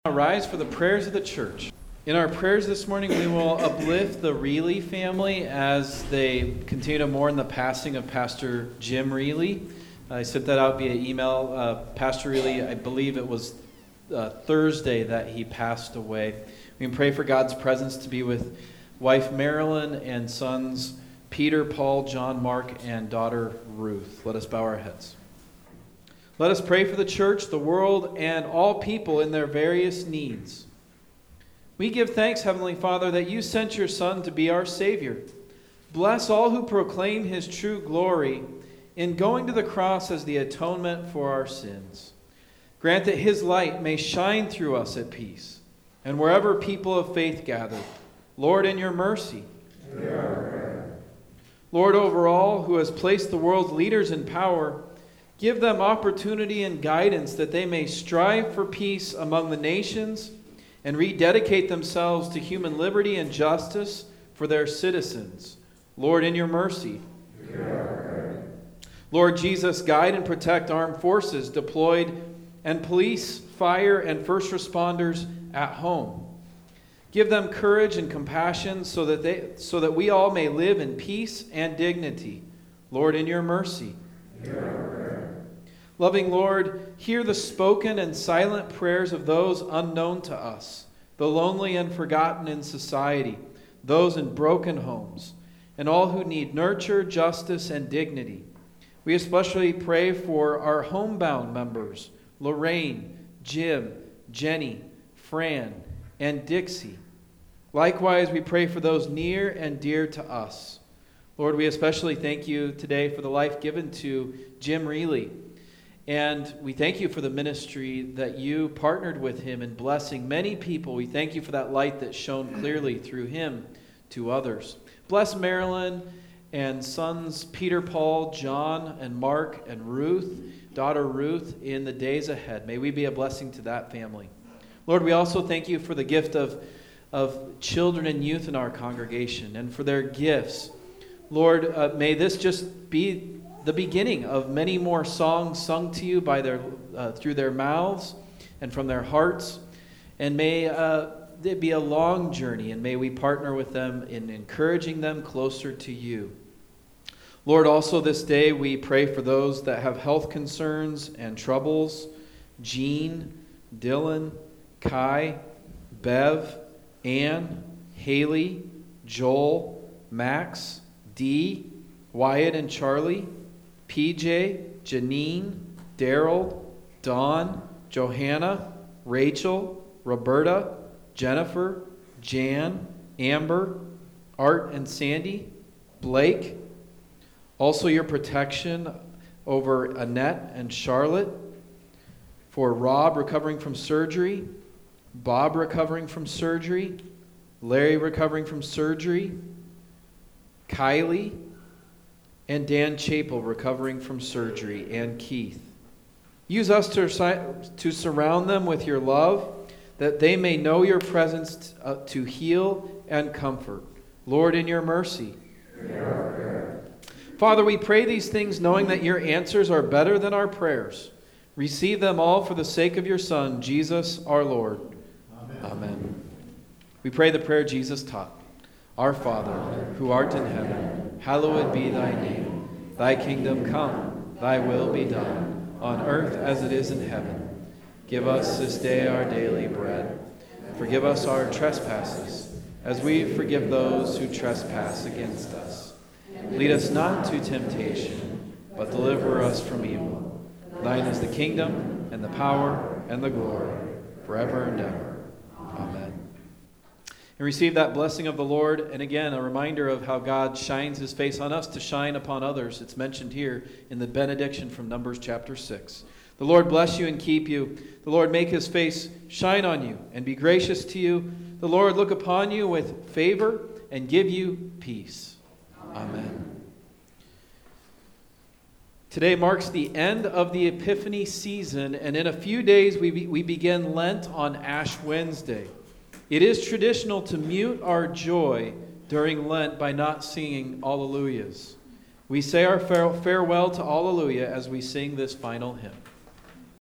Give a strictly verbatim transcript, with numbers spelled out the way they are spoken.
Rise for the prayers of the church. In our prayers this morning, we will uplift the Reilly family as they continue to mourn the passing of Pastor Jim Reilly. I sent that out via email. Uh, Pastor Reilly, I believe it was uh, Thursday that he passed away. We can pray for God's presence to be with wife Marilyn and sons Peter, Paul, John, Mark, and daughter Ruth. Let us bow our heads. Let us pray for the church, the world, and all people in their various needs. We give thanks, Heavenly Father, that you sent your Son to be our Savior. Bless all who proclaim his true glory in going to the cross as the atonement for our sins. Grant that his light may shine through us at peace, and wherever people of faith gather. Lord, in your mercy. Lord, over all who has placed the world's leaders in power, give them opportunity and guidance that they may strive for peace among the nations and rededicate themselves to human liberty and justice for their citizens. Lord, in your mercy. Lord Jesus, guide and protect armed forces deployed and police, fire, and first responders at home. Give them courage and compassion so that they, so that we all may live in peace and dignity. Lord, in your mercy. Loving Lord, hear the spoken and silent prayers of those unknown to us, the lonely and forgotten in society, those in broken homes, and all who need nurture, justice, and dignity. We especially pray for our homebound members, Lorraine, Jim, Jenny, Fran, and Dixie. Likewise, we pray for those near and dear to us. Lord, we especially thank you today for the life given to Jim Reilly. And we thank you for the ministry that you partnered with him in blessing many people. We thank you for that light that shone clearly through him to others. Bless Marilyn and sons Peter, Paul, John, and Mark, and Ruth, daughter Ruth, in the days ahead. May we be a blessing to that family. Lord, we also thank you for the gift of, of children and youth in our congregation and for their gifts. Lord, uh, may this just be the beginning of many more songs sung to you by their uh, through their mouths and from their hearts. And may uh, it be a long journey, and may we partner with them in encouraging them closer to you. Lord, also this day we pray for those that have health concerns and troubles. Jean, Dylan, Kai, Bev, Ann, Haley, Joel, Max, Dee, Wyatt and Charlie, P J, Janine, Daryl, Dawn, Johanna, Rachel, Roberta, Jennifer, Jan, Amber, Art and Sandy, Blake. Also your protection over Annette and Charlotte. For Rob recovering from surgery, Bob recovering from surgery, Larry recovering from surgery, Kylie, and Dan Chapel recovering from surgery, and Keith. Use us to, to surround them with your love, that they may know your presence to, uh, to heal and comfort. Lord, in your mercy. Father, we pray these things knowing that your answers are better than our prayers. Receive them all for the sake of your Son, Jesus our Lord. Amen. Amen. We pray the prayer Jesus taught. Our Father, who art in heaven, hallowed be thy name. Thy kingdom come, thy will be done, on earth as it is in heaven. Give us this day our daily bread. Forgive us our trespasses, as we forgive those who trespass against us. Lead us not to temptation, but deliver us from evil. Thine is the kingdom, and the power, and the glory, forever and ever. Amen. And receive that blessing of the Lord. And again, a reminder of how God shines his face on us to shine upon others. It's mentioned here in the benediction from Numbers chapter six. The Lord bless you and keep you. The Lord make his face shine on you and be gracious to you. The Lord look upon you with favor and give you peace. Amen. Today marks the end of the Epiphany season, and in a few days we, be, we begin Lent on Ash Wednesday. It is traditional to mute our joy during Lent by not singing Alleluias. We say our farewell to Alleluia as we sing this final hymn.